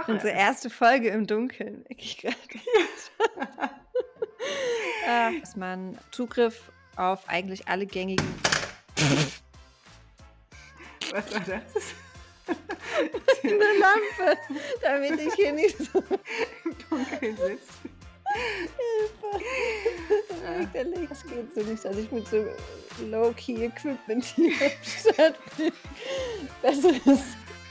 Unsere erste Folge im Dunkeln, merke ich gerade. Dass man Zugriff auf eigentlich alle gängigen Was war das? eine Lampe, damit ich hier nicht so Im Dunkeln sitzt. fürchterlich. Das geht so nicht, dass ich mit so Low-Key-Equipment hier am Start bin. Besseres.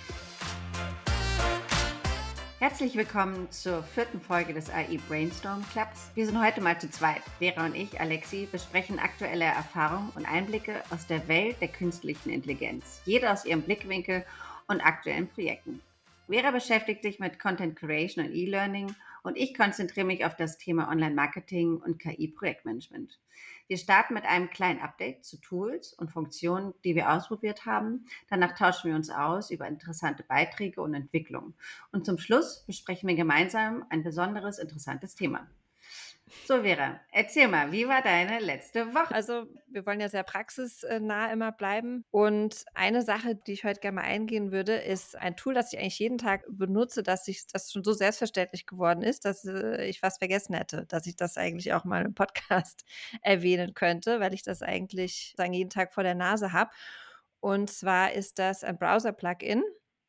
Herzlich willkommen zur 4. Folge des AI Brainstorm Clubs. Wir sind heute mal zu zweit. Vera und ich, Alexi, besprechen aktuelle Erfahrungen und Einblicke aus der Welt der künstlichen Intelligenz. Jeder aus ihrem Blickwinkel und aktuellen Projekten. Vera beschäftigt sich mit Content Creation und E-Learning und ich konzentriere mich auf das Thema Online-Marketing und KI-Projektmanagement. Wir starten mit einem kleinen Update zu Tools und Funktionen, die wir ausprobiert haben. Danach tauschen wir uns aus über interessante Beiträge und Entwicklungen. Und zum Schluss besprechen wir gemeinsam ein besonderes, interessantes Thema. So, Vera, erzähl mal, wie war deine letzte Woche? Also, wir wollen ja sehr praxisnah immer bleiben. Und eine Sache, die ich heute gerne mal eingehen würde, ist ein Tool, das ich eigentlich jeden Tag benutze, das schon so selbstverständlich geworden ist, dass ich fast vergessen hätte, dass ich das eigentlich auch mal im Podcast erwähnen könnte, weil ich das eigentlich jeden Tag vor der Nase habe. Und zwar ist das ein Browser-Plugin.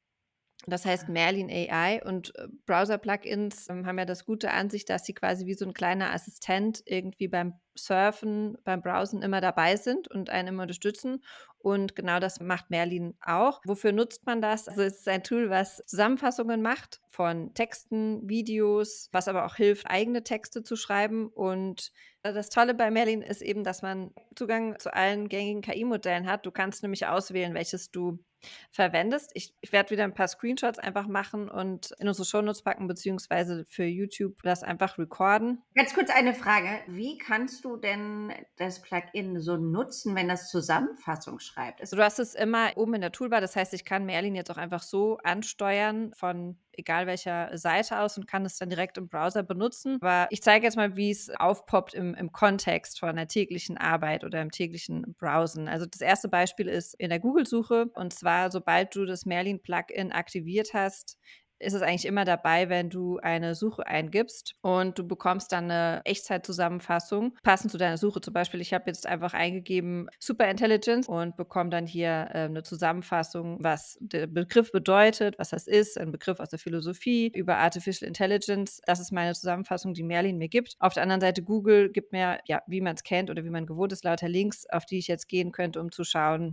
Das heißt Merlin AI und Browser-Plugins haben ja das Gute an sich, dass sie quasi wie so ein kleiner Assistent irgendwie beim Surfen, beim Browsen immer dabei sind und einen immer unterstützen. Und genau das macht Merlin auch. Wofür nutzt man das? Also es ist ein Tool, was Zusammenfassungen macht von Texten, Videos, was aber auch hilft, eigene Texte zu schreiben. Und das Tolle bei Merlin ist eben, dass man Zugang zu allen gängigen KI-Modellen hat. Du kannst nämlich auswählen, welches du verwendest. Ich werde wieder ein paar Screenshots einfach machen und in unsere Shownotes packen, beziehungsweise für YouTube das einfach recorden. Ganz kurz eine Frage. Wie kannst du denn das Plugin so nutzen, wenn das Zusammenfassung schreibt? Also, du hast es immer oben in der Toolbar. Das heißt, ich kann Merlin jetzt auch einfach so ansteuern von egal welcher Seite aus und kann es dann direkt im Browser benutzen. Aber ich zeige jetzt mal, wie es aufpoppt im Kontext von der täglichen Arbeit oder im täglichen Browsen. Also, das erste Beispiel ist in der Google-Suche. Und zwar, sobald du das Merlin-Plugin aktiviert hast, ist es eigentlich immer dabei, wenn du eine Suche eingibst und du bekommst dann eine Echtzeitzusammenfassung passend zu deiner Suche. Zum Beispiel, ich habe jetzt einfach eingegeben Superintelligence und bekomme dann hier 'ne Zusammenfassung, was der Begriff bedeutet, was das ist, ein Begriff aus der Philosophie über Artificial Intelligence. Das ist meine Zusammenfassung, die Merlin mir gibt. Auf der anderen Seite Google gibt mir, ja, wie man es kennt oder wie man gewohnt ist, lauter Links, auf die ich jetzt gehen könnte, um zu schauen,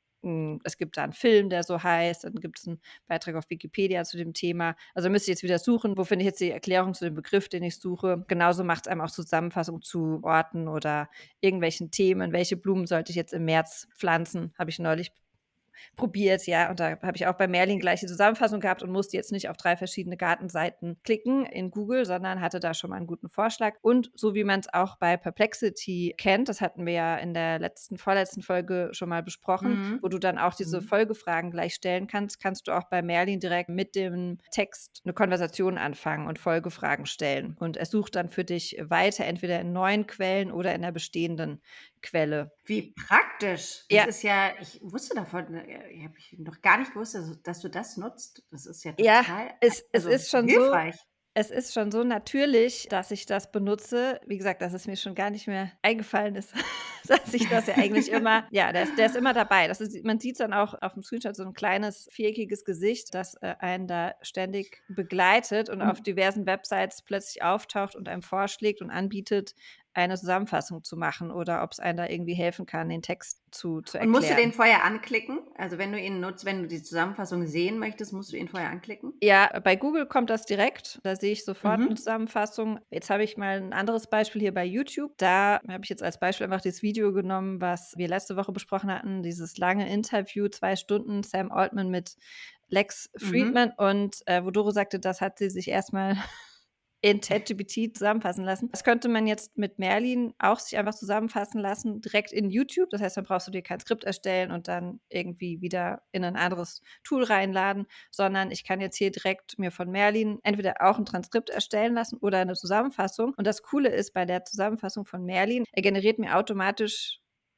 es gibt da 'n Film, der so heißt, dann gibt's 'n Beitrag auf Wikipedia zu dem Thema. Also, müsste ich jetzt wieder suchen, wo finde ich jetzt die Erklärung zu dem Begriff, den ich suche. Genauso macht's einem auch Zusammenfassung zu Orten oder irgendwelchen Themen. Welche Blumen sollte ich jetzt im März pflanzen? Habe ich neulich probiert, ja. Und da habe ich auch bei Merlin gleich die Zusammenfassung gehabt und musste jetzt nicht auf 3 verschiedene Gartenseiten klicken in Google, sondern hatte da schon mal einen guten Vorschlag. Und so wie man es auch bei Perplexity kennt, das hatten wir ja in der vorletzten Folge schon mal besprochen, wo Mhm. du dann auch diese Mhm. Folgefragen gleich stellen kannst, kannst du auch bei Merlin direkt mit dem Text eine Konversation anfangen und Folgefragen stellen. Und es sucht dann für dich weiter, entweder in neuen Quellen oder in der bestehenden Quelle. Wie praktisch. Das Ja, ist ja, ich wusste davon, habe ich noch gar nicht gewusst, dass du das nutzt. Das ist ja ja, total, es also ist schon so hilfreich. es ist schon so natürlich, dass ich das benutze. Wie gesagt, dass es mir schon gar nicht mehr eingefallen ist, dass ich das ja eigentlich immer ja, der ist immer dabei. Das ist man sieht dann auch aufm Screenshot so 'n kleines viereckiges Gesicht, das, einen da ständig begleitet und auf Und diversen Websites plötzlich auftaucht und einem vorschlägt und anbietet, eine Zusammenfassung zu machen oder ob's einem da irgendwie helfen kann, den Text zu und musst du den erklären. vorher anklicken? Also, wenn du ihn nutzt, wenn du die Zusammenfassung sehen möchtest, musst du ihn vorher anklicken? Ja, bei Google kommt das direkt. Da sehe ich sofort 'ne Mhm. Zusammenfassung. Jetzt habe ich mal 'n anderes Beispiel hier bei YouTube. Da habe ich jetzt als Beispiel einfach dieses Video genommen, was wir letzte Woche besprochen hatten, dieses lange Interview, 2 Stunden, Sam Altman mit Lex Mhm. Fridman und, wo Doro sagte, das hat sie sich erst mal in ChatGPT zusammenfassen lassen. Das könnte man jetzt mit Merlin auch sich einfach zusammenfassen lassen, direkt in YouTube. Das heißt, dann brauchst du dir kein Skript erstellen und dann irgendwie wieder in ein anderes Tool reinladen, sondern ich kann jetzt hier direkt mir von Merlin entweder auch ein Transkript erstellen lassen oder eine Zusammenfassung. Und das Coole ist bei der Zusammenfassung von Merlin, er generiert mir automatisch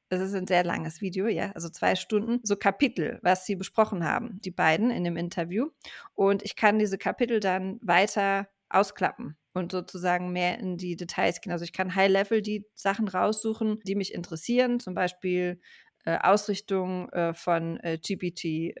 es ist ein sehr langes Video, ja, also 2 Stunden, so Kapitel, was sie besprochen haben, die beiden in dem Interview. Und ich kann diese Kapitel dann weiter ausklappen und sozusagen mehr in die Details gehen. Also, ich kann High Level die Sachen raussuchen, die mich interessieren, zum Beispiel, Ausrichtung, von, GPT,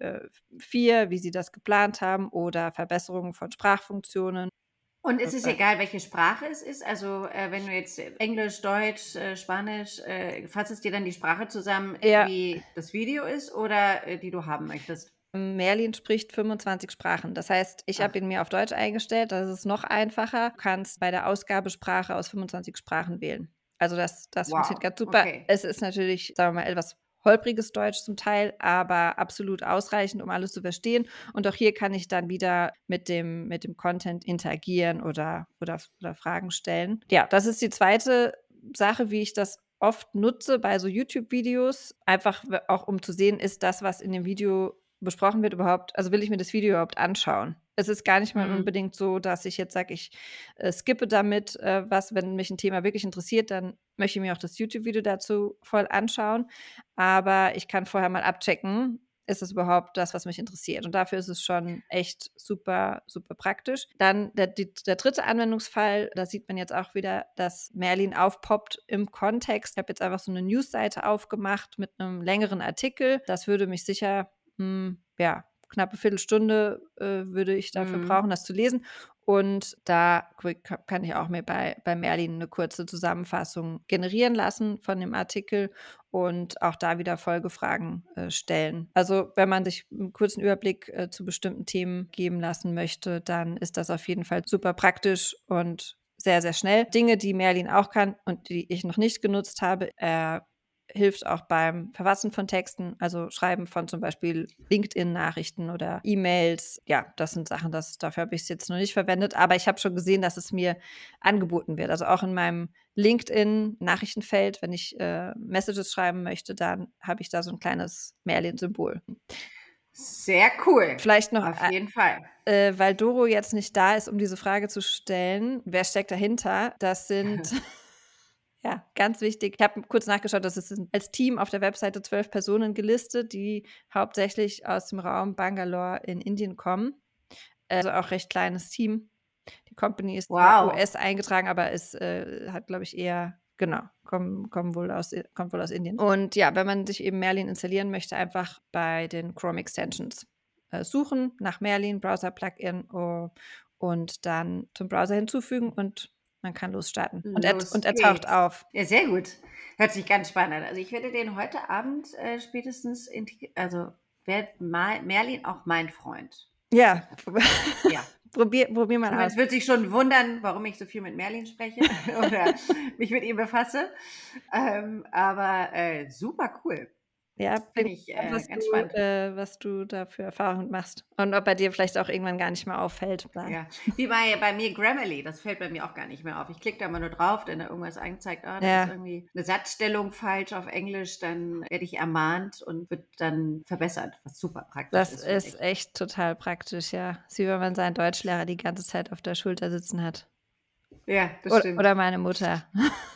4, wie sie das geplant haben oder Verbesserungen von Sprachfunktionen. Und ist es egal, welche Sprache es ist? Also, wenn du jetzt Englisch, Deutsch, Spanisch, fasst es dir dann die Sprache zusammen, Ja. wie das Video ist oder, die du haben möchtest? Merlin spricht 25 Sprachen. Das heißt, ich habe Ach, ihn mir auf Deutsch eingestellt, das ist noch einfacher. Du kannst bei der Ausgabesprache aus 25 Sprachen wählen. Also, das funktioniert wow, ganz super. okay. Es ist natürlich, sagen wir mal, etwas holpriges Deutsch zum Teil, aber absolut ausreichend, um alles zu verstehen. Und auch hier kann ich dann wieder mit dem Content interagieren oder Fragen stellen. Ja, das ist die zweite Sache, wie ich das oft nutze bei so YouTube-Videos, einfach auch um zu sehen, ist das, was in dem Video besprochen wird, überhaupt, also will ich mir das Video überhaupt anschauen? Es ist gar nicht mal Mhm. unbedingt so, dass ich jetzt sage, ich, skippe damit, was, wenn mich ein Thema wirklich interessiert, dann möchte ich mir auch das YouTube-Video dazu voll anschauen. Aber ich kann vorher mal abchecken, ist es überhaupt das, was mich interessiert? Und dafür ist es schon echt super, super praktisch. Dann der dritte Anwendungsfall, da sieht man jetzt auch wieder, dass Merlin aufpoppt im Kontext. Ich habe jetzt einfach so eine Newsseite aufgemacht mit einem längeren Artikel. Das würde mich sicher, ja, knappe Viertelstunde, würde ich dafür Mhm. brauchen, das zu lesen. Und da kann ich auch mir bei Merlin eine kurze Zusammenfassung generieren lassen von dem Artikel und auch da wieder Folgefragen, stellen. Also, wenn man sich 'n kurzen Überblick, zu bestimmten Themen geben lassen möchte, dann ist das auf jeden Fall super praktisch und sehr, sehr schnell. Dinge, die Merlin auch kann und die ich noch nicht genutzt habe, hilft auch beim Verfassen von Texten, also Schreiben von zum Beispiel LinkedIn-Nachrichten oder E-Mails. Ja, das sind Sachen, dafür habe ich es jetzt noch nicht verwendet, aber ich habe schon gesehen, dass es mir angeboten wird. Also auch in meinem LinkedIn-Nachrichtenfeld, wenn ich, Messages schreiben möchte, dann habe ich da so ein kleines Merlin-Symbol. Sehr cool, Vielleicht noch, auf jeden Fall. weil Doro jetzt nicht da ist, um diese Frage zu stellen, wer steckt dahinter? Das sind ja, ganz wichtig. Ich habe kurz nachgeschaut, das sind als Team auf der Webseite 12 Personen gelistet, die hauptsächlich aus dem Raum Bangalore in Indien kommen. Also auch recht kleines Team. Die Company ist zwar Wow. US eingetragen, aber es, hat, glaube ich, eher genau, kommt wohl aus Indien. Und ja, wenn man sich eben Merlin installieren möchte, einfach bei den Chrome Extensions, suchen nach Merlin, Browser-Plugin, und dann zum Browser hinzufügen und man kann losstarten. Und Los er taucht geht's. auf. Ja, sehr gut. Hört sich ganz spannend an. Also, ich werde den heute Abend, spätestens also, wird Merlin auch mein Freund, Ja, sagt er. Ja. probier mal aus. Man wird sich schon wundern, warum ich so viel mit Merlin spreche oder mich mit ihm befasse. Aber, super cool. Ja, bin Finde ich, gespannt, ganz spannend. was du da für Erfahrungen machst und ob er dir vielleicht auch irgendwann gar nicht mehr auffällt dann. Ja, wie bei mir Grammarly, das fällt bei mir auch gar nicht mehr auf. Ich klicke da immer nur drauf, wenn da irgendwas angezeigt, da ist Ja, irgendwie eine Satzstellung falsch auf Englisch, dann werde ich ermahnt und wird dann verbessert, was super praktisch das ist, finde ist ich. echt total praktisch, ja. Ist wie wenn man seinen Deutschlehrer die ganze Zeit auf der Schulter sitzen hat. Ja, das Oder stimmt. meine Mutter.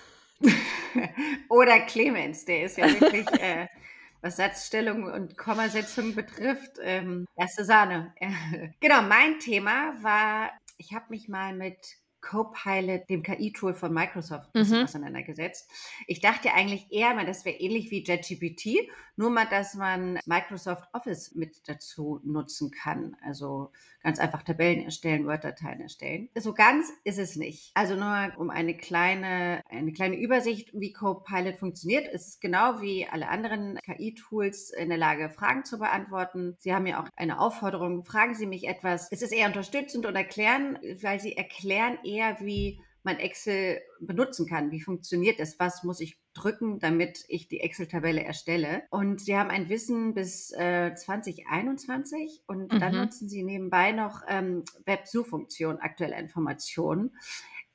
Oder Clemens, der ist ja wirklich, was Satzstellung und Kommasetzung betrifft, erste Sahne. Genau, mein Thema war, ich habe mich mal mit Copilot, dem KI-Tool von Microsoft, ein bisschen Mhm. auseinandergesetzt. Ich dachte eigentlich eher mal, das wäre ähnlich wie ChatGPT, nur mal, dass man Microsoft Office mit dazu nutzen kann. Also ganz einfach Tabellen erstellen, Word-Dateien erstellen. So ganz ist es nicht. Also nur um eine kleine Übersicht, wie Copilot funktioniert. Es ist genau wie alle anderen KI-Tools in der Lage, Fragen zu beantworten. Sie haben ja auch eine Aufforderung, fragen Sie mich etwas. Es ist eher unterstützend und erklären, weil Sie erklären eher, wie man Excel benutzen kann. Wie funktioniert es? Was muss ich drücken, damit ich die Excel-Tabelle erstelle? Und sie haben ein Wissen bis 2021 und dann Mhm. nutzen sie nebenbei noch Web-Suchfunktion, aktuelle Informationen.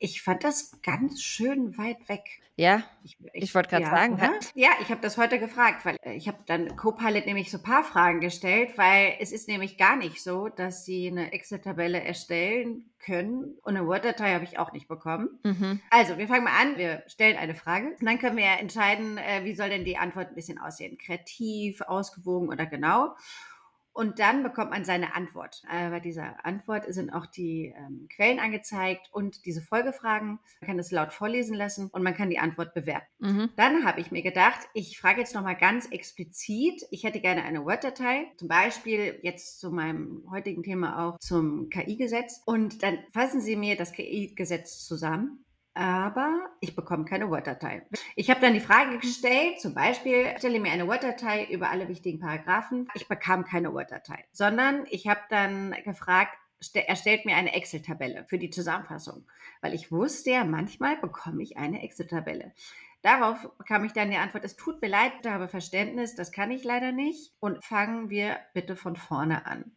Ich fand das ganz schön weit weg. Ja, ich wollte gerade Ja, sagen, oder? Ja, ich habe das heute gefragt, weil ich habe dann Copilot nämlich so ein paar Fragen gestellt, weil es ist nämlich gar nicht so, dass sie eine Excel-Tabelle erstellen können und eine Word-Datei habe ich auch nicht bekommen. mhm. Also, wir fangen mal an. Wir stellen eine Frage und dann können wir ja entscheiden, wie soll denn die Antwort ein bisschen aussehen? Kreativ, ausgewogen oder genau? Und dann bekommt man seine Antwort. Bei dieser Antwort sind auch die Quellen angezeigt und diese Folgefragen. Man kann es laut vorlesen lassen und man kann die Antwort bewerten. Mhm. Dann habe ich mir gedacht, ich frage jetzt nochmal ganz explizit, ich hätte gerne eine Word-Datei, zum Beispiel jetzt zu meinem heutigen Thema auch zum KI-Gesetz. Und dann fassen Sie mir das KI-Gesetz zusammen. Aber ich bekomme keine Word-Datei. Ich habe dann die Frage gestellt, zum Beispiel, stelle mir eine Word-Datei über alle wichtigen Paragraphen. Ich bekam keine Word-Datei, sondern ich habe dann gefragt, erstellt mir eine Excel-Tabelle für die Zusammenfassung, weil ich wusste ja, manchmal bekomme ich eine Excel-Tabelle. Darauf bekam ich dann die Antwort, es tut mir leid, ich habe Verständnis, das kann ich leider nicht. Und fangen wir bitte von vorne an.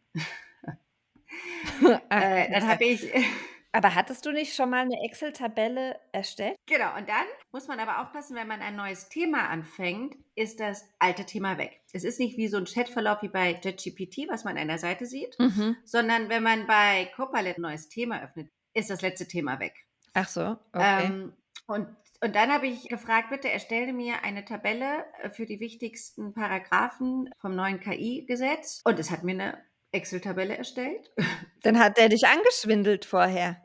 Ach, Dann habe ich aber hattest du nicht schon mal 'ne Excel-Tabelle erstellt? Genau, und dann muss man aber aufpassen, wenn man ein neues Thema anfängt, ist das alte Thema weg. Es ist nicht wie so ein Chatverlauf wie bei ChatGPT, was man an der Seite sieht, Mhm. sondern wenn man bei Copilot ein neues Thema öffnet, ist das letzte Thema weg. Ach so, okay. Ähm, und und dann habe ich gefragt: „Bitte erstelle mir eine Tabelle, für die wichtigsten Paragraphen vom neuen KI-Gesetz.“ Und es hat mir eine Excel-Tabelle erstellt. Dann hat der dich angeschwindelt vorher,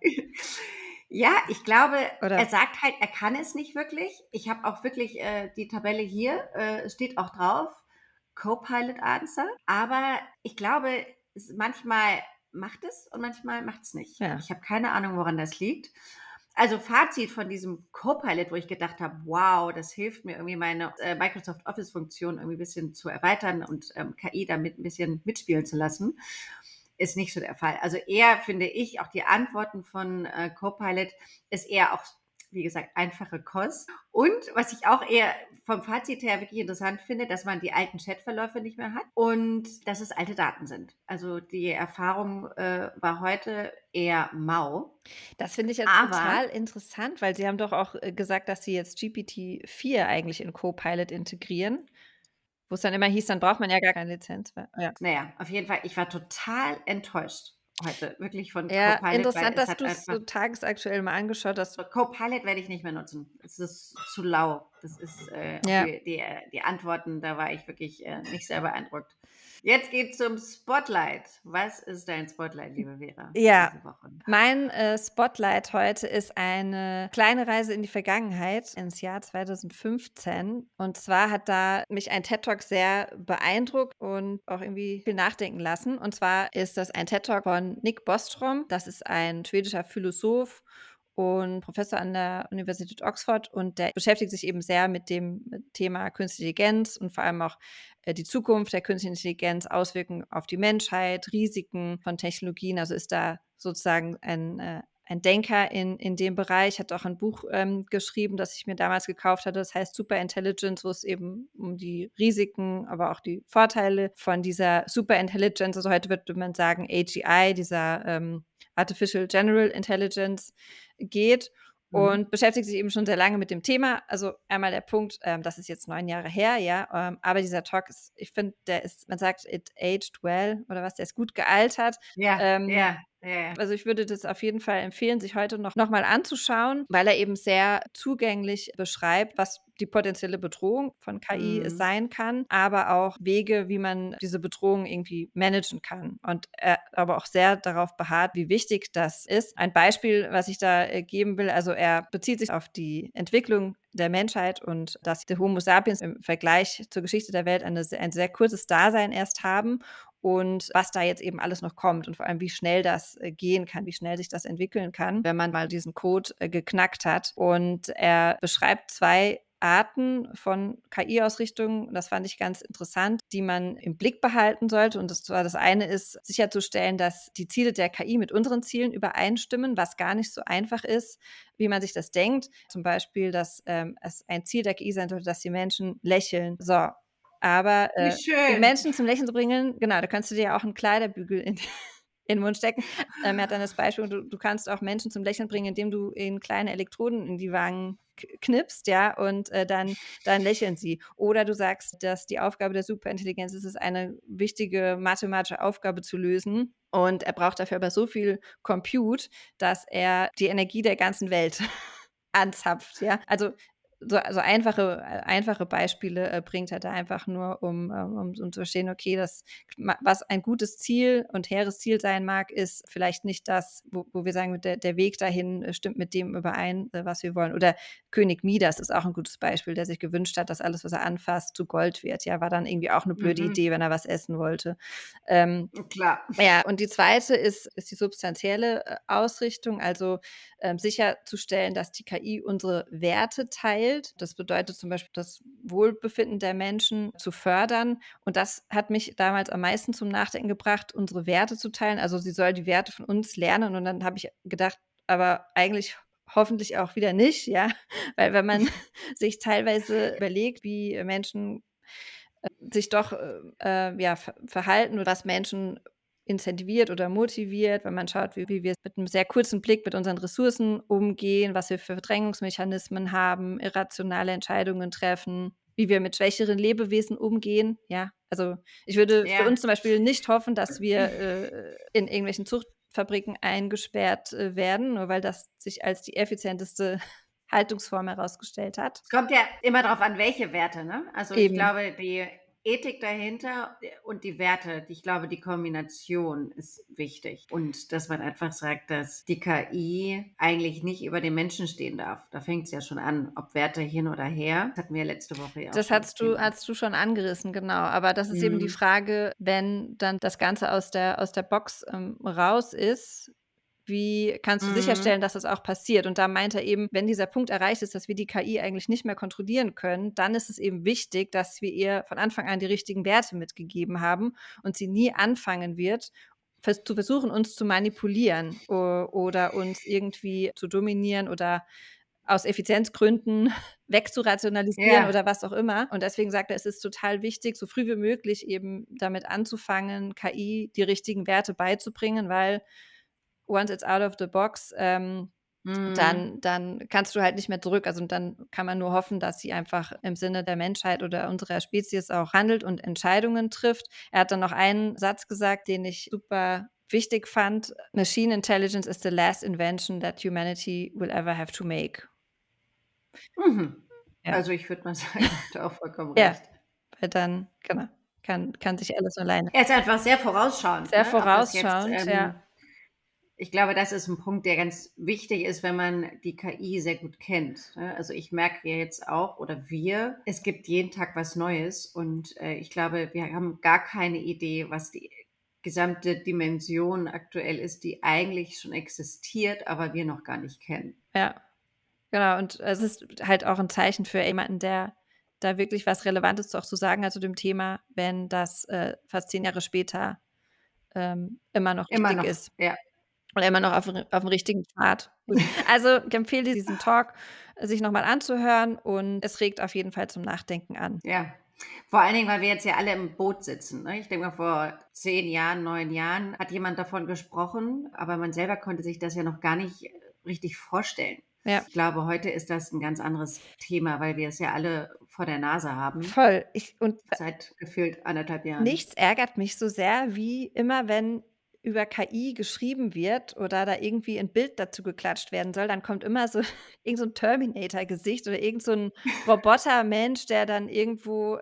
Ja, ich glaube, er oder? sagt halt, er kann es nicht wirklich. Ich habe auch wirklich die Tabelle hier, es steht auch drauf, Copilot Answer. Aber ich glaube, manchmal macht es und manchmal macht es nicht. Ja. Ich habe keine Ahnung, woran das liegt. Also Fazit von diesem Copilot, wo ich gedacht habe, wow, das hilft mir irgendwie meine Microsoft Office-Funktion irgendwie ein bisschen zu erweitern und KI damit ein bisschen mitspielen zu lassen, ist nicht so der Fall. Also eher finde ich, auch die Antworten von Copilot ist eher auch, wie gesagt, einfache Kost. Und was ich auch eher vom Fazit her wirklich interessant finde, dass man die alten Chatverläufe nicht mehr hat und dass es alte Daten sind. Also die Erfahrung war heute eher mau. Das finde ich jetzt Aber total interessant, weil Sie haben doch auch, gesagt, dass Sie jetzt GPT-4 eigentlich in Copilot integrieren, wo's dann immer hieß, dann braucht man ja gar keine Lizenz mehr. Ja. naja, auf jeden Fall, ich war total enttäuscht heute, wirklich von Ja, Copilot, weil interessant, es dass hat du's einfach so tagesaktuell mal angeschaut hast. Copilot werde ich nicht mehr nutzen. Es ist zu lau. Das ist auch Ja. die Antworten, da war ich wirklich nicht sehr beeindruckt. Jetzt geht's zum Spotlight. Was ist dein Spotlight, liebe Vera, Ja, diese Woche? mein, Spotlight heute ist eine kleine Reise in die Vergangenheit, ins Jahr 2015. Und zwar hat da mich ein TED-Talk sehr beeindruckt und auch irgendwie viel nachdenken lassen. Und zwar ist das ein TED-Talk von Nick Bostrom. Das ist ein schwedischer Philosoph und Professor an der Universität Oxford und der beschäftigt sich eben sehr mit dem Thema Künstliche Intelligenz und vor allem auch die Zukunft der künstlichen Intelligenz, Auswirkungen auf die Menschheit, Risiken von Technologien. Also ist da sozusagen ein Denker in dem Bereich, hat auch ein Buch geschrieben, das ich mir damals gekauft hatte. Das heißt Superintelligence, wo es eben um die Risiken, aber auch die Vorteile von dieser Superintelligence, also heute würde man sagen AGI, dieser Artificial General Intelligence geht Mhm. und beschäftigt sich eben schon sehr lange mit dem Thema. Also einmal der Punkt, das ist jetzt 9 Jahre her, ja, aber dieser Talk ist, ich finde, der ist, man sagt, it aged well oder was, der ist gut gealtert. Ja, Ähm, ja, ja, ja. also ich würde das auf jeden Fall empfehlen, sich heute noch mal anzuschauen, weil er eben sehr zugänglich beschreibt, was die potenzielle Bedrohung von KI Mhm. sein kann, aber auch Wege, wie man diese Bedrohung irgendwie managen kann. Und er aber auch sehr darauf beharrt, wie wichtig das ist. Ein Beispiel, was ich da geben will, also er bezieht sich auf die Entwicklung der Menschheit und dass der Homo sapiens im Vergleich zur Geschichte der Welt ein sehr kurzes Dasein erst haben und was da jetzt eben alles noch kommt und vor allem, wie schnell das gehen kann, wie schnell sich das entwickeln kann, wenn man mal diesen Code geknackt hat. Und er beschreibt 2 Arten von KI-Ausrichtungen, das fand ich ganz interessant, die man im Blick behalten sollte. Und das eine ist, sicherzustellen, dass die Ziele der KI mit unseren Zielen übereinstimmen, was gar nicht so einfach ist, wie man sich das denkt. Zum Beispiel, dass es ein Ziel der KI sein sollte, dass die Menschen lächeln. So, aber Wie die schön. Menschen zum Lächeln zu bringen, genau, da kannst du dir ja auch 'n Kleiderbügel in in den Mund stecken. Er hat dann das Beispiel, du kannst auch Menschen zum Lächeln bringen, indem du ihnen kleine Elektroden in die Wangen knipst, ja, und dann lächeln sie. Oder du sagst, dass die Aufgabe der Superintelligenz ist es, eine wichtige mathematische Aufgabe zu lösen. Und er braucht dafür aber so viel Compute, dass er die Energie der ganzen Welt anzapft, ja. Also so einfache Beispiele bringt er da einfach nur, um zu verstehen, okay, was ein gutes Ziel und hehres Ziel sein mag, ist vielleicht nicht das, wo wir sagen, der Weg dahin stimmt mit dem überein, was wir wollen. Oder König Midas ist auch ein gutes Beispiel, der sich gewünscht hat, dass alles, was er anfasst, zu Gold wird. Ja, war dann irgendwie auch eine blöde Mhm. Idee, wenn er was essen wollte. Ähm, Klar. ja, und die zweite ist die substanzielle Ausrichtung, also sicherzustellen, dass die KI unsere Werte teilt. Das bedeutet zum Beispiel, das Wohlbefinden der Menschen zu fördern. Und das hat mich damals am meisten zum Nachdenken gebracht, unsere Werte zu teilen. Also sie soll die Werte von uns lernen. Und dann habe ich gedacht, aber eigentlich hoffentlich auch wieder nicht, ja, weil wenn man sich teilweise überlegt, wie Menschen sich doch ja, verhalten oder was Menschen incentiviert oder motiviert, wenn man schaut, wie wir mit einem sehr kurzen Blick mit unseren Ressourcen umgehen, was wir für Verdrängungsmechanismen haben, irrationale Entscheidungen treffen, wie wir mit schwächeren Lebewesen umgehen. Ja, also ich würde für Ja. uns zum Beispiel nicht hoffen, dass wir in irgendwelchen Zuchtfabriken eingesperrt werden, nur weil das sich als die effizienteste Haltungsform herausgestellt hat. Es kommt ja immer darauf an, welche Werte, ne? Also, ich Eben. glaube, die Ethik dahinter und die Werte, ich glaube, die Kombination ist wichtig. Und dass man einfach sagt, dass die KI eigentlich nicht über den Menschen stehen darf. Da fängt es ja schon an, ob Werte hin oder her. Das hatten wir letzte Woche ja auch Das schon das Thema. hast du schon angerissen, genau. Aber das ist eben die Mhm. Frage, wenn dann das Ganze aus der Box, raus ist, wie kannst du Mhm. sicherstellen, dass das auch passiert? Und da meint er eben, wenn dieser Punkt erreicht ist, dass wir die KI eigentlich nicht mehr kontrollieren können, dann ist es eben wichtig, dass wir ihr von Anfang an die richtigen Werte mitgegeben haben und sie nie anfangen wird, zu versuchen, uns zu manipulieren oder uns irgendwie zu dominieren oder aus Effizienzgründen wegzurationalisieren Ja. oder was auch immer. Und deswegen sagt er, es ist total wichtig, so früh wie möglich eben damit anzufangen, KI die richtigen Werte beizubringen, weil once it's out of the box, Mhm. dann kannst du halt nicht mehr zurück. Also, dann kann man nur hoffen, dass sie einfach im Sinne der Menschheit oder unserer Spezies auch handelt und Entscheidungen trifft. Er hat dann noch einen Satz gesagt, den ich super wichtig fand: „Machine intelligence is the last invention that humanity will ever have to make." Mhm. Ja. Also, ich würde mal sagen, er hat auch vollkommen Ja, recht. weil dann genau, kann sich alles alleine. Er ist einfach sehr vorausschauend, Sehr ne? Ob das jetzt, vorausschauend, ja. ich glaube, das ist ein Punkt, der ganz wichtig ist, wenn man die KI sehr gut kennt, ne? Also, ich merke ja jetzt auch oder wir, es gibt jeden Tag was Neues und, ich glaube, wir haben gar keine Idee, was die gesamte Dimension aktuell ist, die eigentlich schon existiert, aber wir noch gar nicht kennen. Ja, genau. Und es ist halt auch 'n Zeichen für jemanden, der da wirklich was Relevantes auch zu sagen hat zu dem Thema, wenn das, fast 10 Jahre später, immer noch Immer richtig noch, ist ja, und immer noch auf'm richtigen Pfad. Gut. Also, ich empfehle dir diesen Talk, sich noch mal anzuhören und es regt auf jeden Fall zum Nachdenken an. ja. Vor allen Dingen, weil wir jetzt ja alle im Boot sitzen, ne? Ich denke mal, vor 10 Jahren, 9 Jahren hat jemand davon gesprochen, aber man selber konnte sich das ja noch gar nicht richtig vorstellen. Ja, Ich glaube, heute ist das 'n ganz anderes Thema, weil wir es ja alle vor der Nase haben, voll. seit gefühlt 1,5 Jahren. Nichts ärgert mich so sehr, wie immer, wenn über KI geschrieben wird oder da irgendwie 'n Bild dazu geklatscht werden soll, dann kommt immer so irgend so 'n Terminator-Gesicht oder irgend so 'n Robotermensch, der dann irgendwo,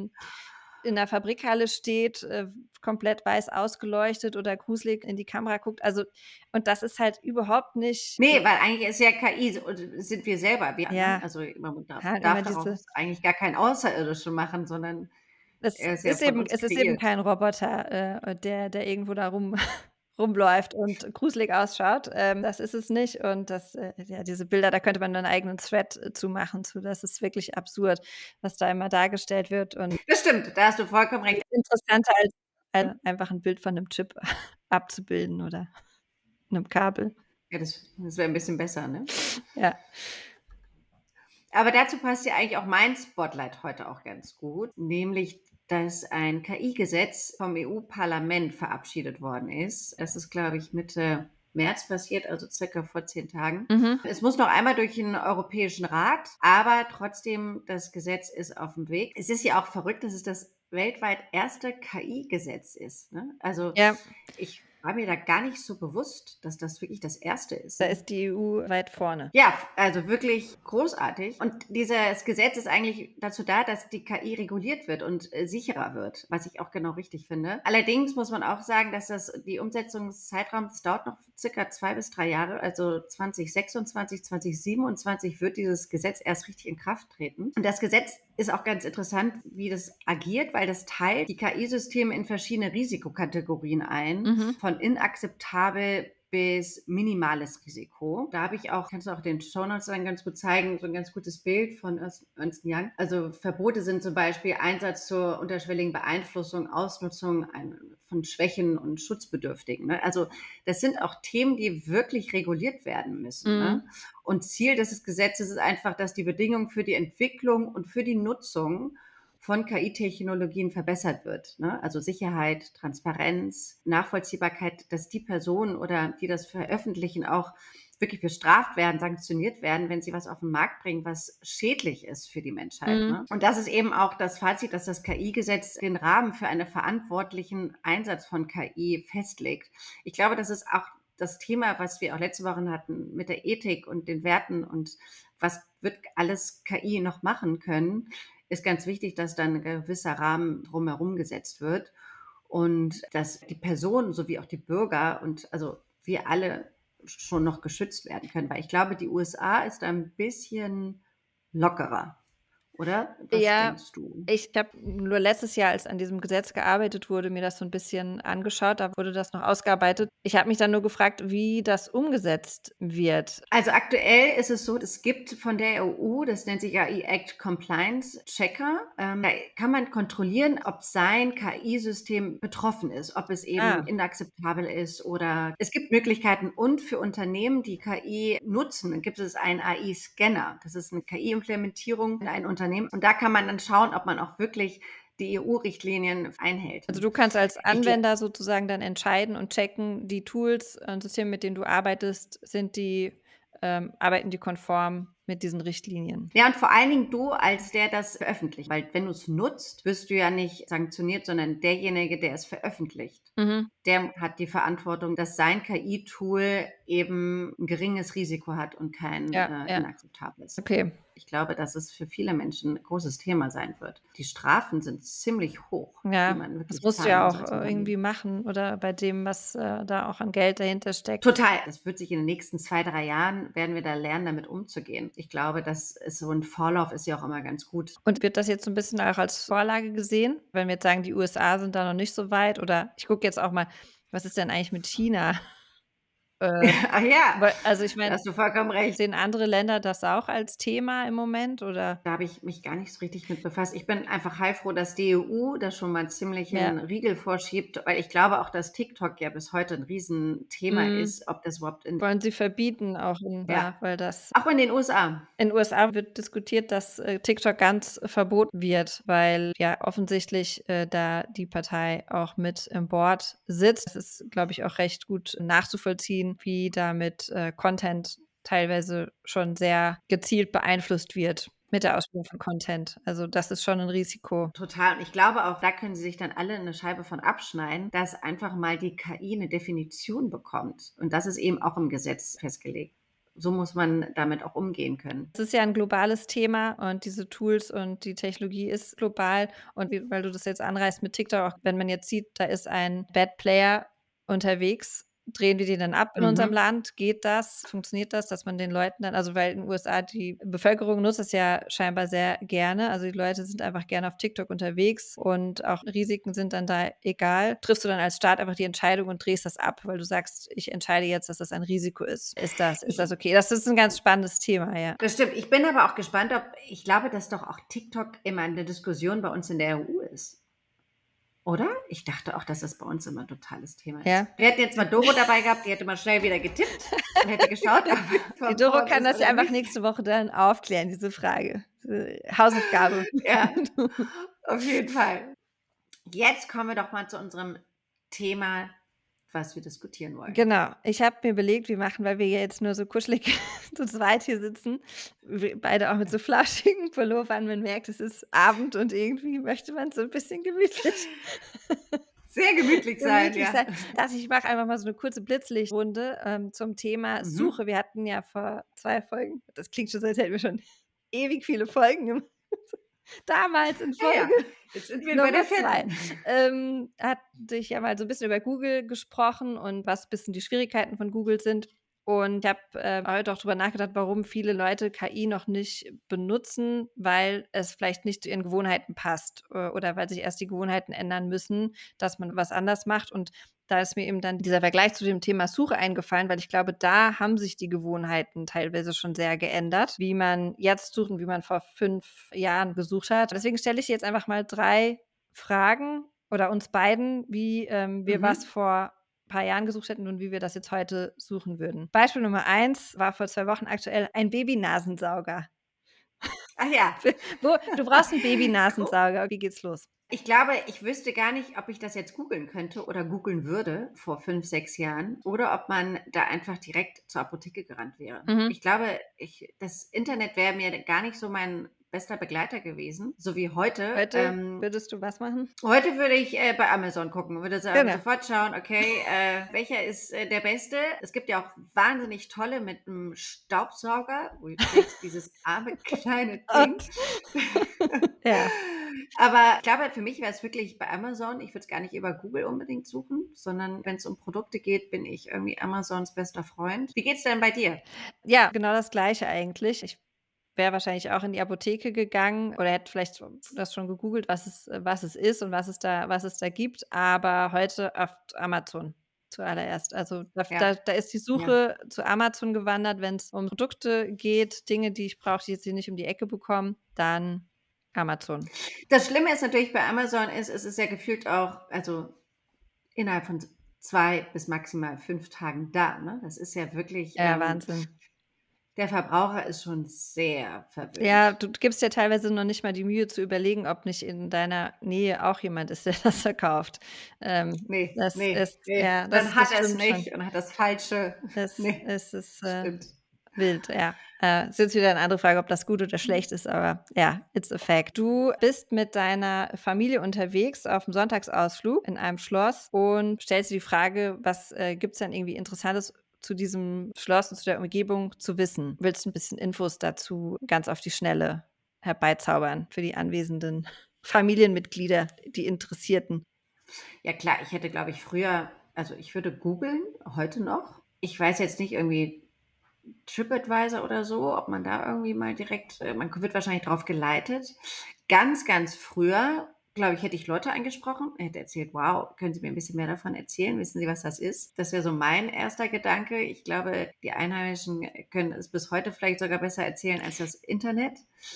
in 'ner Fabrikhalle steht, komplett weiß ausgeleuchtet oder gruselig in die Kamera guckt. Also und das ist halt überhaupt nicht Ne, weil eigentlich ist ja KI so sind wir selber, wir, ne? ja, Also, man halt darf immer daraus diese eigentlich gar keinen Außerirdischen machen, sondern er ist ja von uns es ist eben kreiert. kein Roboter, der irgendwo da rumläuft und gruselig ausschaut. Das ist es nicht und ja, diese Bilder, da könnte man 'nen eigenen Thread, zu machen zu. Das ist wirklich absurd, was da immer dargestellt wird und Das stimmt, da hast du vollkommen recht. interessanter als einfach 'n Bild von 'nem Chip abzubilden oder 'nem Kabel. Ja, das wäre 'n bisschen besser, ne? Ja. Aber dazu passt ja eigentlich auch mein Spotlight heute auch ganz gut, nämlich dass ein KI-Gesetz vom EU-Parlament verabschiedet worden ist. Das ist, glaube ich, Mitte März passiert, also circa vor 10 Tagen. Es muss noch einmal durch den Europäischen Rat, aber trotzdem, das Gesetz ist auf dem Weg. Es ist ja auch verrückt, dass es das weltweit erste KI-Gesetz ist. Ne? Also Ja, ich war mir da gar nicht so bewusst, dass das wirklich das erste ist. da ist die EU weit vorne. Ja, also wirklich großartig. Und dieses Gesetz ist eigentlich dazu da, dass die KI reguliert wird und sicherer wird, was ich auch genau richtig finde. Allerdings muss man auch sagen, dass die Umsetzungszeitraum, das dauert noch circa 2 bis 3 Jahre, also 2026, 2027 wird dieses Gesetz erst richtig in Kraft treten. Und das Gesetz ist auch ganz interessant, wie das agiert, weil das teilt die KI-Systeme in verschiedene Risikokategorien ein, von inakzeptabel bis minimales Risiko. Da habe ich auch, kannst du auch den Shownotes dann ganz gut zeigen, so ein ganz gutes Bild von Ernst Young. Also Verbote sind zum Beispiel Einsatz zur unterschwelligen Beeinflussung, Ausnutzung von Schwächen und Schutzbedürftigen. Ne? Also das sind auch Themen, die wirklich reguliert werden müssen. Ne? Und Ziel des Gesetzes ist einfach, dass die Bedingungen für die Entwicklung und für die Nutzung von KI-Technologien verbessert wird. Ne? Also Sicherheit, Transparenz, Nachvollziehbarkeit, dass die Personen oder die das veröffentlichen auch wirklich bestraft werden, sanktioniert werden, wenn sie was auf den Markt bringen, was schädlich ist für die Menschheit. Ne? Und das ist eben auch das Fazit, dass das KI-Gesetz den Rahmen für einen verantwortlichen Einsatz von KI festlegt. Ich glaube, das ist auch das Thema, was wir auch letzte Woche hatten mit der Ethik und den Werten und was wird alles KI noch machen können, ist ganz wichtig, dass dann ein gewisser Rahmen drumherum gesetzt wird und dass die Personen sowie auch die Bürger und also wir alle schon noch geschützt werden können. Weil ich glaube, die USA ist ein bisschen lockerer. Oder? Was denkst du? Ich habe nur letztes Jahr, als an diesem Gesetz gearbeitet wurde, mir das so ein bisschen angeschaut. Da wurde das noch ausgearbeitet. Ich habe mich dann nur gefragt, wie das umgesetzt wird. Also aktuell ist es so, es gibt von der EU, das nennt sich AI Act Compliance Checker, da kann man kontrollieren, ob sein KI-System betroffen ist, ob es eben inakzeptabel ist oder es gibt Möglichkeiten und für Unternehmen, die KI nutzen, gibt es einen AI-Scanner. Das ist eine KI-Implementierung in ein Unternehmen und da kann man dann schauen, ob man auch wirklich die EU-Richtlinien einhält. Also du kannst als Anwender sozusagen dann entscheiden und checken, die Tools und Systeme, mit denen du arbeitest, arbeiten die konform mit diesen Richtlinien. Ja, und vor allen Dingen du, als der das veröffentlicht. Weil wenn du es nutzt, wirst du ja nicht sanktioniert, sondern derjenige, der es veröffentlicht. Der hat die Verantwortung, dass sein KI-Tool eben ein geringes Risiko hat und kein inakzeptables. Okay. Ich glaube, dass es für viele Menschen ein großes Thema sein wird. Die Strafen sind ziemlich hoch. Ja, die man wirklich das musst du zahlen ja muss auch als Unternehmen. irgendwie machen oder bei dem, was da auch an Geld dahinter steckt. Total. Das wird sich in den nächsten 2, 3 Jahren, werden wir da lernen, damit umzugehen. Ich glaube, das ist so ein Vorlauf ist ja auch immer ganz gut. Und wird das jetzt so ein bisschen auch als Vorlage gesehen? Wenn wir jetzt sagen, die USA sind da noch nicht so weit oder ich gucke jetzt auch mal, was ist denn eigentlich mit China? Ach ja, Also ich da meine, hast du vollkommen recht. sehen andere Länder das auch als Thema im Moment oder? Da habe ich mich gar nicht so richtig mit befasst. Ich bin einfach heilfroh, dass die EU da schon mal ziemlich einen Riegel vorschiebt, weil ich glaube auch, dass TikTok ja bis heute ein Riesenthema ist, ob das überhaupt Wollen sie verbieten auch weil das auch in den USA. in den USA wird diskutiert, dass TikTok ganz verboten wird, weil ja offensichtlich da die Partei auch mit im Board sitzt. Es ist, glaube ich, auch recht gut nachzuvollziehen, wie da mit Content teilweise schon sehr gezielt beeinflusst wird mit der Ausspielung von Content. Also das ist schon ein Risiko. Total. Und ich glaube auch, da können sie sich dann alle eine Scheibe von abschneiden, dass einfach mal die KI eine Definition bekommt. Und das ist eben auch im Gesetz festgelegt. So muss man damit auch umgehen können. Es ist ja ein globales Thema und diese Tools und die Technologie ist global. Und weil du das jetzt anreißt mit TikTok, auch wenn man jetzt sieht, da ist ein Bad Player unterwegs, drehen wir die dann ab in unserem Land? Geht das? Funktioniert das, dass man den Leuten dann, also weil in den USA die Bevölkerung nutzt es ja scheinbar sehr gerne, also die Leute sind einfach gerne auf TikTok unterwegs und auch Risiken sind dann da egal. Triffst du dann als Staat einfach die Entscheidung und drehst das ab, weil du sagst, ich entscheide jetzt, dass das ein Risiko ist. Ist das okay? Das ist ein ganz spannendes Thema, ja. Das stimmt. Ich bin aber auch gespannt, ich glaube, dass doch auch TikTok immer eine Diskussion bei uns in der EU ist. Oder? Ich dachte auch, dass das bei uns immer ein totales Thema ist. Ja. Wir hätten jetzt mal Doro dabei gehabt, die hätte mal schnell wieder getippt und hätte geschaut. Die Doro kann das ja einfach nächste Woche dann aufklären, diese Frage. Hausaufgabe. Ja, auf jeden Fall. Jetzt kommen wir doch mal zu unserem Thema, was wir diskutieren wollen. Genau. Ich habe mir überlegt, wir machen, weil wir ja jetzt nur so kuschelig zu zweit hier sitzen, wir beide auch mit so flauschigen Pullovern. Man merkt, es ist Abend und irgendwie möchte man so ein bisschen gemütlich Sehr gemütlich sein, gemütlich ja. sein. Dachte ich, mache einfach mal so eine kurze Blitzlichtrunde, zum Thema Mhm. Suche. Wir hatten ja vor 2 Folgen, das klingt schon so, als hätten wir schon ewig viele Folgen gemacht. Damals in Ja, ja. Folge Jetzt sind wir bei der Nummer 2 vierten. hatte ich ja mal so 'n bisschen über Google gesprochen und was bisschen die Schwierigkeiten von Google sind. Und ich habe, heute auch drüber nachgedacht, warum viele Leute KI noch nicht benutzen, weil es vielleicht nicht zu ihren Gewohnheiten passt, oder weil sich erst die Gewohnheiten ändern müssen, dass man was anders macht. Und da ist mir eben dann dieser Vergleich zu dem Thema Suche eingefallen, weil ich glaube, da haben sich die Gewohnheiten teilweise schon sehr geändert, wie man jetzt sucht und wie man vor 5 Jahren gesucht hat. Deswegen stelle ich dir jetzt einfach mal 3 Fragen oder uns beiden, wie, wir was Mhm. vor paar Jahren gesucht hätten und wie wir das jetzt heute suchen würden. Beispiel Nummer 1 war vor 2 Wochen aktuell ein Babynasensauger. Ach ja. Wo du brauchst 'n Cool. Babynasensauger. Wie geht's los? Ich glaube, ich wüsste gar nicht, ob ich das jetzt googeln könnte oder googeln würde vor 5, 6 Jahren oder ob man da einfach direkt zur Apotheke gerannt wäre. Mhm. Ich glaube, das Internet wäre mir gar nicht so mein bester Begleiter gewesen, so wie heute. Heute würdest du was machen? Heute würde ich, bei Amazon gucken, würde Genau. sofort schauen, okay, welcher ist, der Beste? Es gibt ja auch wahnsinnig tolle mit 'nem Staubsauger, wo du denkst, dieses arme kleine Ding. Und ja. Aber ich glaube, für mich wäre es wirklich bei Amazon. Ich würde es gar nicht über Google unbedingt suchen, sondern wenn es um Produkte geht, bin ich irgendwie Amazons bester Freund. Wie geht's denn bei dir? Ja, genau das Gleiche eigentlich. Ich wäre wahrscheinlich auch in die Apotheke gegangen oder hätte vielleicht das schon gegoogelt, was es ist und was es da gibt, aber heute auf Amazon zuallererst. Also, Ja, da ist die ja. Suche zu Amazon gewandert, wenn's um Produkte geht, Dinge, die ich brauche, die ich jetzt hier nicht um die Ecke bekomme, dann Amazon. Das Schlimme ist natürlich bei Amazon ist, es ist ja gefühlt auch, also innerhalb von 2 bis maximal 5 Tagen da, ne? Das ist ja wirklich, Ja, Wahnsinn. der Verbraucher ist schon sehr Ja, verwöhnt. du gibst dir teilweise noch nicht mal die Mühe zu überlegen, ob nicht in deiner Nähe auch jemand ist, der das verkauft. Ne, ne, ne, Das dann hat er's stimmt schon. nicht und hat das Falsche. Ne, Es ist, stimmt. wild, ja. Ist jetzt wieder 'ne andere Frage, ob das gut oder schlecht ist, aber ja, it's a fact. Du bist mit deiner Familie unterwegs auf'm Sonntagsausflug in einem Schloss und stellst dir die Frage, was, gibt's denn irgendwie Interessantes zu diesem Schloss und zu der Umgebung zu wissen? Willst 'n bisschen Infos dazu ganz auf die Schnelle herbeizaubern für die anwesenden Familienmitglieder, die Interessierten? Ja klar, ich hätte, glaube ich, früher, also, ich würde googeln, heute noch. Ich weiß jetzt nicht, irgendwie TripAdvisor oder so, ob man da irgendwie mal direkt, man wird wahrscheinlich drauf geleitet. Ganz, ganz früher, glaube ich, hätte ich Leute angesprochen, hätte erzählt: „Wow, können Sie mir ein bisschen mehr davon erzählen? Wissen Sie, was das ist?“ Das wäre so mein erster Gedanke. Ich glaube, die Einheimischen können es bis heute vielleicht sogar besser erzählen als das Internet.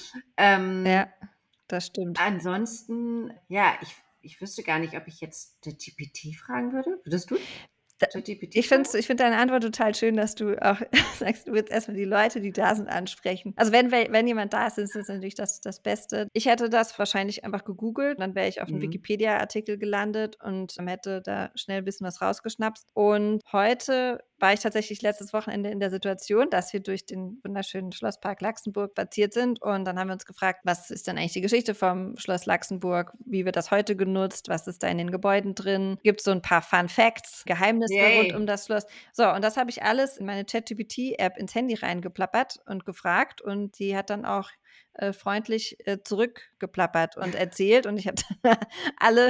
Ja, Ähm, das stimmt. ansonsten, ja, ich wüsste gar nicht, ob ich jetzt ChatGPT fragen würde. Würdest du Da ChatGPT fragen? ich finde deine Antwort total schön, dass du auch sagst, du willst erst mal die Leute, die da sind, ansprechen. Also, wenn jemand da ist, ist das natürlich das Beste. Ich hätte das wahrscheinlich einfach gegoogelt, dann wäre ich auf 'n Mhm. Wikipedia-Artikel gelandet und, hätte da schnell 'n bisschen was rausgeschnapst. Und heute war ich tatsächlich letztes Wochenende in der Situation, dass wir durch den wunderschönen Schlosspark Laxenburg spaziert sind und dann haben wir uns gefragt: „Was ist denn eigentlich die Geschichte vom Schloss Laxenburg? Wie wird das heute genutzt? Was ist da in den Gebäuden drin? Gibt's so 'n paar Fun Facts, Geheimnisse rund um Yay. das Schloss?“ So, und das habe ich alles in meine ChatGPT-App ins Handy reingeplappert und gefragt und die hat dann auch, freundlich, zurückgeplappert und erzählt und ich habe dann alle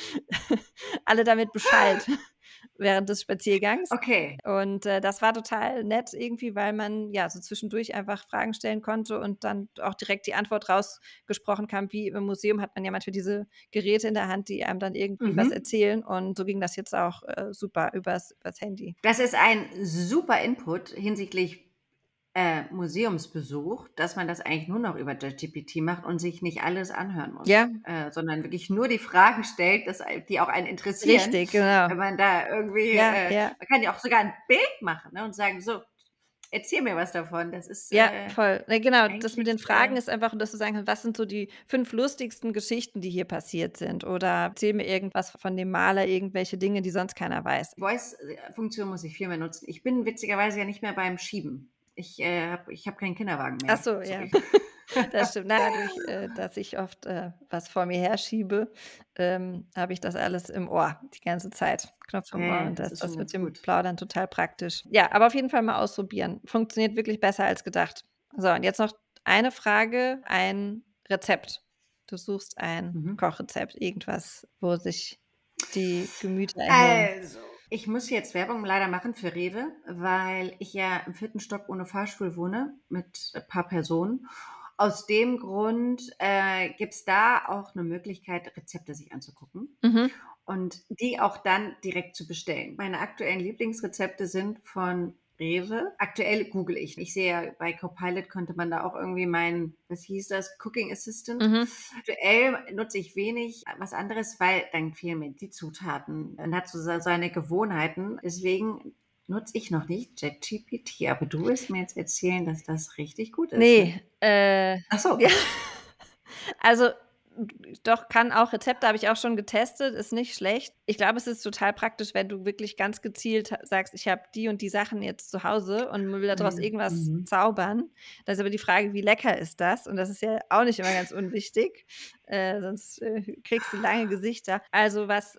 alle damit beschallt während des Spaziergangs. Okay. Und, das war total nett irgendwie, weil man, ja, so zwischendurch einfach Fragen stellen konnte und dann auch direkt die Antwort rausgesprochen kam. Wie im Museum hat man ja manchmal diese Geräte in der Hand, die einem dann irgendwie was Mhm. erzählen und so ging das jetzt auch, super übers Handy. Das ist ein super Input hinsichtlich, Museumsbesuch, dass man das eigentlich nur noch über ChatGPT macht und sich nicht alles anhören Ja, muss, sondern wirklich nur die Fragen stellt, die auch einen interessieren. richtig, genau. Wenn man da irgendwie, Ja, ja, man kann ja auch sogar ein Bild machen, ne, und sagen: „So, Erzähl mir was davon. Das ist Ja, voll. Ne, genau, das mit eigentlich, den Fragen ist einfach, dass du sagen kannst: „Was sind so die 5 lustigsten Geschichten, die hier passiert sind?“ Oder erzähl mir irgendwas von dem Maler, irgendwelche Dinge, die sonst keiner weiß. Voice-Funktion muss ich viel mehr nutzen. Ich bin witzigerweise ja nicht mehr beim Schieben. Ich habe keinen Kinderwagen Ach mehr. so, So, ja, ich das stimmt. Na, dadurch, dass ich oft, was vor mir herschiebe, habe ich das alles im Ohr die ganze Zeit. Knopf im ja, Ohr ja, und das das ist schon mit ganz dem gut. Plaudern total praktisch. Ja, aber auf jeden Fall mal ausprobieren. Funktioniert wirklich besser als gedacht. So, und jetzt noch eine Frage, ein Rezept. Du suchst ein Mhm. Kochrezept, irgendwas, wo sich die Gemüter erhellen. Also, ich muss jetzt Werbung leider machen für Rewe, weil ich ja im 4. Stock ohne Fahrstuhl wohne mit ein paar Personen. Aus dem Grund, gibt's da auch eine Möglichkeit, Rezepte sich anzugucken Mhm, und die auch dann direkt zu bestellen. Meine aktuellen Lieblingsrezepte sind von Rewe. Aktuell google ich. Ich sehe ja, bei Copilot konnte man da auch irgendwie was hieß das? Cooking Assistant. mhm. Aktuell nutze ich wenig was anderes, weil dann fehlen mir die Zutaten. Man hat so seine Gewohnheiten. Deswegen nutze ich noch nicht ChatGPT. Aber du willst mir jetzt erzählen, dass das richtig gut ist, ne? Ne, Ach so. ja. Also, doch, kann auch Rezepte habe ich auch schon getestet, ist nicht schlecht. Ich glaube, es ist total praktisch, wenn du wirklich ganz gezielt sagst: „Ich habe die und die Sachen jetzt zu Hause und will daraus Mhm. irgendwas Mhm. zaubern.“ Da ist aber die Frage, wie lecker ist das? Und das ist ja auch nicht immer ganz unwichtig, sonst, kriegst du lange Gesichter. Also, was,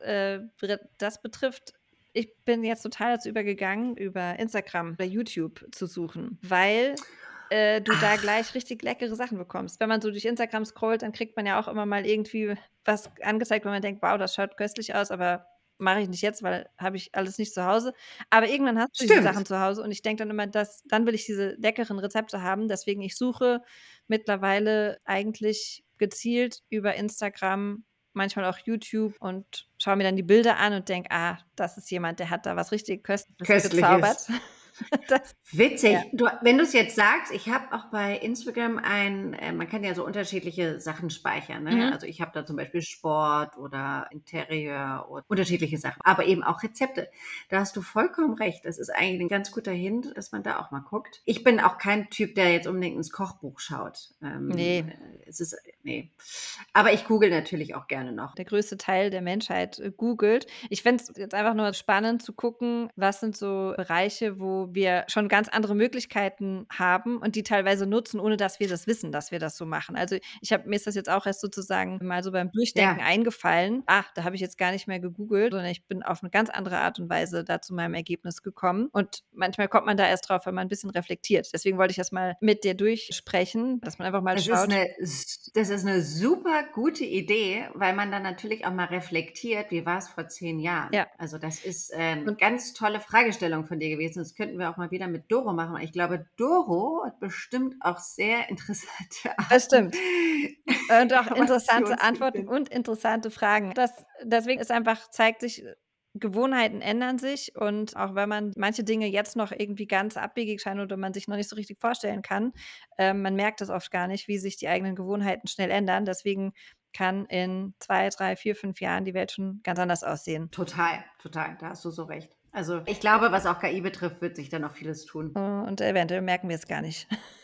das betrifft, ich bin jetzt total dazu übergegangen, über Instagram oder YouTube zu suchen, weil du da Ach, gleich richtig leckere Sachen bekommst. Wenn man so durch Instagram scrollt, dann kriegt man ja auch immer mal irgendwie was angezeigt, wo man denkt: „Wow, das schaut köstlich aus, aber mache ich nicht jetzt, weil habe ich alles nicht zu Hause.“ Aber irgendwann hast du diese Sachen stimmt. zu Hause und ich denke dann immer, dann will ich diese leckeren Rezepte haben. Deswegen, ich suche mittlerweile eigentlich gezielt über Instagram, manchmal auch YouTube und schaue mir dann die Bilder an und denke: „Ah, das ist jemand, der hat da was richtig Köstliches gezaubert.“ Köstliches. Das ja. Witzig. Wenn du es jetzt sagst, ich habe auch bei Instagram man kann ja so unterschiedliche Sachen speichern, ne? Mhm. Also, ich habe da zum Beispiel Sport oder Interieur oder unterschiedliche Sachen, aber eben auch Rezepte. Da hast du vollkommen recht. Das ist eigentlich ein ganz guter Hint, dass man da auch mal guckt. Ich bin auch kein Typ, der jetzt unbedingt ins Kochbuch schaut. Ne. Es ist ne. Aber ich google natürlich auch gerne noch. Der größte Teil der Menschheit, googelt. Ich fände es jetzt einfach nur spannend zu gucken, was sind so Bereiche, wo wir schon ganz andere Möglichkeiten haben und die teilweise nutzen, ohne dass wir das wissen, dass wir das so machen. Also, mir ist das jetzt auch erst sozusagen mal so beim Durchdenken Ja. eingefallen: „Ah, da habe ich jetzt gar nicht mehr gegoogelt, sondern ich bin auf 'ne ganz andere Art und Weise da zu meinem Ergebnis gekommen.“ Und manchmal kommt man da erst drauf, wenn man 'n bisschen reflektiert. Deswegen wollte ich das mal mit dir durchsprechen, dass man einfach mal schaut. Das ist 'ne super gute Idee, weil man dann natürlich auch mal reflektiert: „Wie war's vor 10 Jahren?“ Ja, Also, das ist, 'ne und ganz tolle Fragestellung von dir gewesen. Das könnten wir auch mal wieder mit Doro machen. Ich glaube, Doro hat bestimmt auch sehr interessante Arten, bestimmt. Und auch interessante Informationen zu Antworten finden. und interessante Fragen. Deswegen ist einfach zeigt sich, Gewohnheiten ändern sich und auch wenn man manche Dinge jetzt noch irgendwie ganz abwegig scheinen oder man sich noch nicht so richtig vorstellen kann, man merkt das oft gar nicht, wie sich die eigenen Gewohnheiten schnell ändern. Deswegen kann in 2, 3, 4, 5 Jahren die Welt schon ganz anders aussehen. Total, total, da hast du so recht. Also, ich glaube, was auch KI betrifft, wird sich da noch vieles tun. Und eventuell merken wir es gar nicht.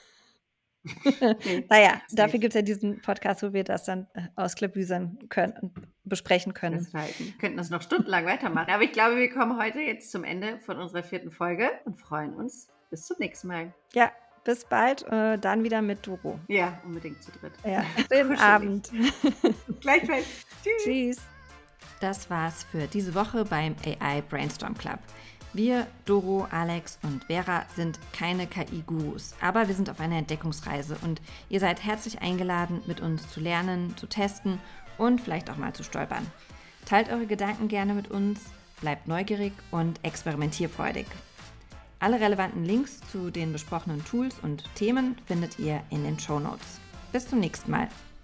Ne, Na ja, dafür safe. gibt's ja diesen Podcast, wo wir das dann, ausklabüsern können und besprechen können. Festhalten. Wir könnten das noch stundenlang weitermachen, aber ich glaube, wir kommen heute jetzt zum Ende von unserer 4. Folge und freuen uns. Bis zum nächsten Mal. Ja, bis bald, dann wieder mit Doro. Ja, unbedingt zu dritt. Ja, schönen Kuschelig. Abend. Gleichfalls. Tschüss. Tschüss. Das war's für diese Woche beim AI Brainstorm Club. Wir, Doro, Alex und Vera, sind keine KI-Gurus, aber wir sind auf einer Entdeckungsreise und ihr seid herzlich eingeladen, mit uns zu lernen, zu testen und vielleicht auch mal zu stolpern. Teilt eure Gedanken gerne mit uns, bleibt neugierig und experimentierfreudig. Alle relevanten Links zu den besprochenen Tools und Themen findet ihr in den Shownotes. Bis zum nächsten Mal.